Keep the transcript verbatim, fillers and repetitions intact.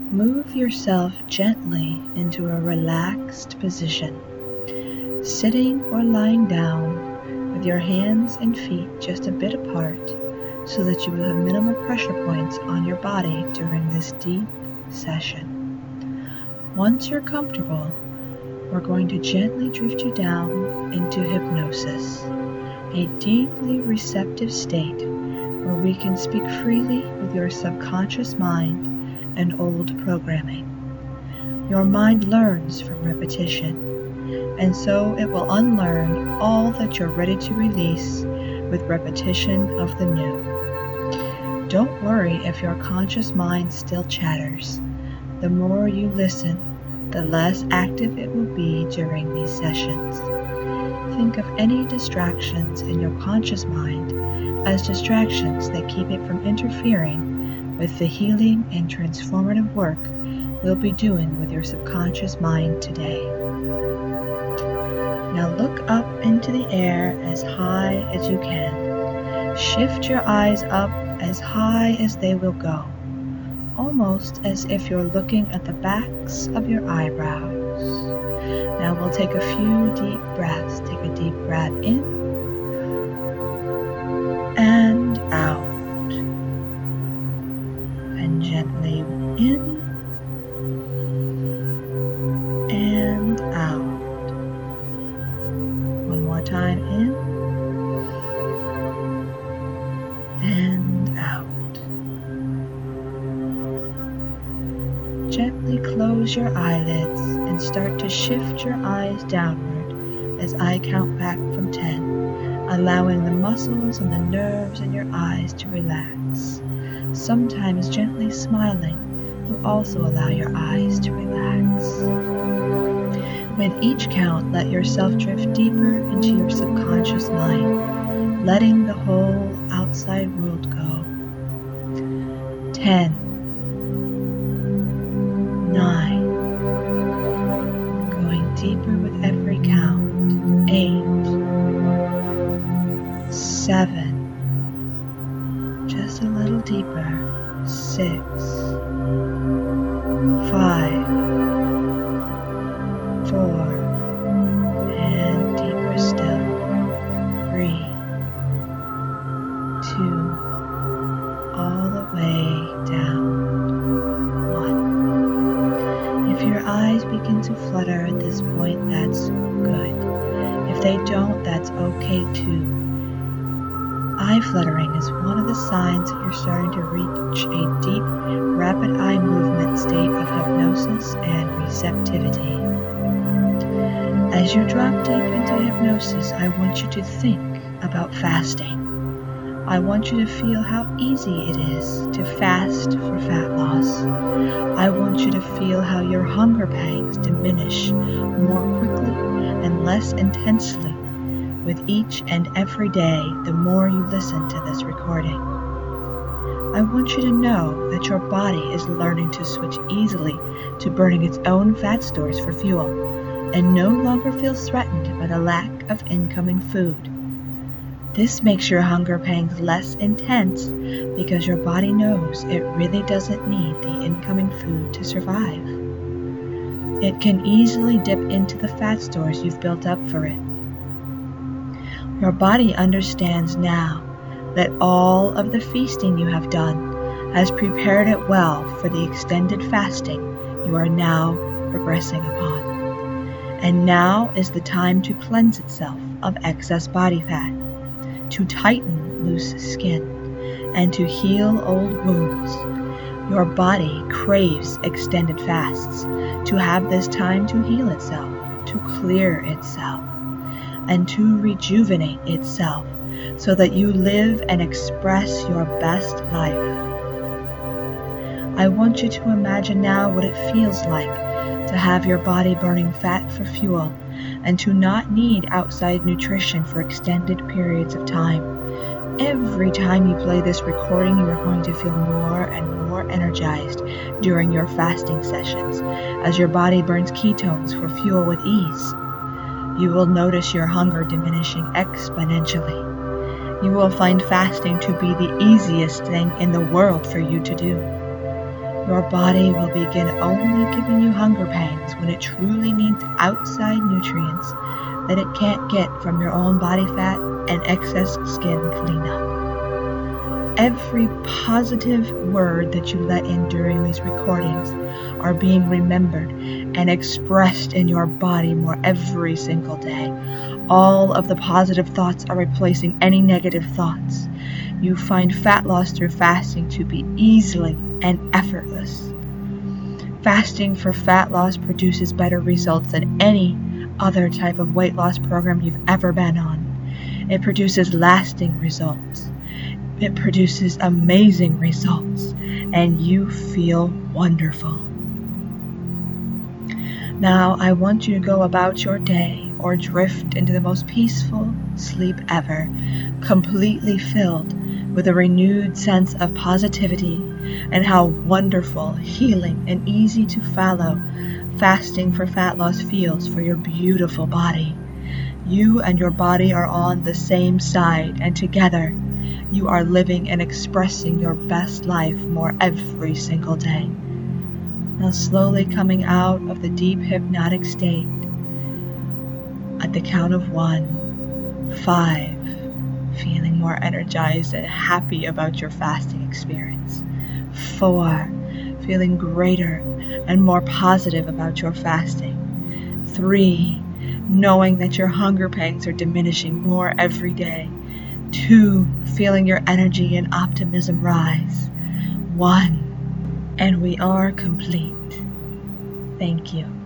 Move yourself gently into a relaxed position, sitting or lying down with your hands and feet just a bit apart so that you will have minimal pressure points on your body during this deep session. Once you're comfortable, we're going to gently drift you down into hypnosis, a deeply receptive state where we can speak freely with your subconscious mind and old programming. Your mind learns from repetition, and so it will unlearn all that you're ready to release with repetition of the new. Don't worry if your conscious mind still chatters. The more you listen, the less active it will be during these sessions. Think of any distractions in your conscious mind as distractions that keep it from interfering with the healing and transformative work we'll be doing with your subconscious mind today. Now look up into the air as high as you can. Shift your eyes up as high as they will go, almost as if you're looking at the backs of your eyebrows. Now we'll take a few deep breaths. Take a deep breath in and out, and gently in and out. One more time, in and out. Gently close your eyelids and start to shift your eyes downward as I count back from ten, allowing the muscles and the nerves in your eyes to relax. Sometimes gently smiling will also allow your eyes to relax. With each count, let yourself drift deeper into your subconscious mind, letting the whole outside world go. Ten. Nine. Going deeper with every count. Eight. Seven. Just a little deeper. Six. Five. Four. And deeper still. Three. Two. All the way down. If your eyes begin to flutter at this point, that's good. If they don't, that's okay too. Eye fluttering is one of the signs that you're starting to reach a deep, rapid eye movement state of hypnosis and receptivity. As you drop deep into hypnosis, I want you to think about fasting. I want you to feel how easy it is to fast for fat loss. I want you to feel how your hunger pangs diminish more quickly and less intensely with each and every day the more you listen to this recording. I want you to know that your body is learning to switch easily to burning its own fat stores for fuel and no longer feels threatened by the lack of incoming food. This makes your hunger pangs less intense because your body knows it really doesn't need the incoming food to survive. It can easily dip into the fat stores you've built up for it. Your body understands now that all of the feasting you have done has prepared it well for the extended fasting you are now progressing upon. And now is the time to cleanse itself of excess body fat, to tighten loose skin, and to heal old wounds. Your body craves extended fasts to have this time to heal itself, to clear itself, and to rejuvenate itself so that you live and express your best life. I want you to imagine now what it feels like to have your body burning fat for fuel and to not need outside nutrition for extended periods of time. Every time you play this recording, you are going to feel more and more energized during your fasting sessions as your body burns ketones for fuel with ease. You will notice your hunger diminishing exponentially. You will find fasting to be the easiest thing in the world for you to do. Your body will begin only giving you hunger pangs when it truly needs outside nutrients that it can't get from your own body fat and excess skin cleanup. Every positive word that you let in during these recordings are being remembered and expressed in your body more every single day. All of the positive thoughts are replacing any negative thoughts. You find fat loss through fasting to be easily and effortless. Fasting for fat loss produces better results than any other type of weight loss program you've ever been on. It produces lasting results. It produces amazing results, and you feel wonderful. Now, I want you to go about your day or drift into the most peaceful sleep ever, completely filled with a renewed sense of positivity and how wonderful, healing, and easy to follow fasting for fat loss feels for your beautiful body. You and your body are on the same side, and together you are living and expressing your best life more every single day. Now slowly coming out of the deep hypnotic state at the count of one, five, feeling more energized and happy about your fasting experience. Four, feeling greater and more positive about your fasting. Three, knowing that your hunger pangs are diminishing more every day. Two, feeling your energy and optimism rise. One, and we are complete. Thank you.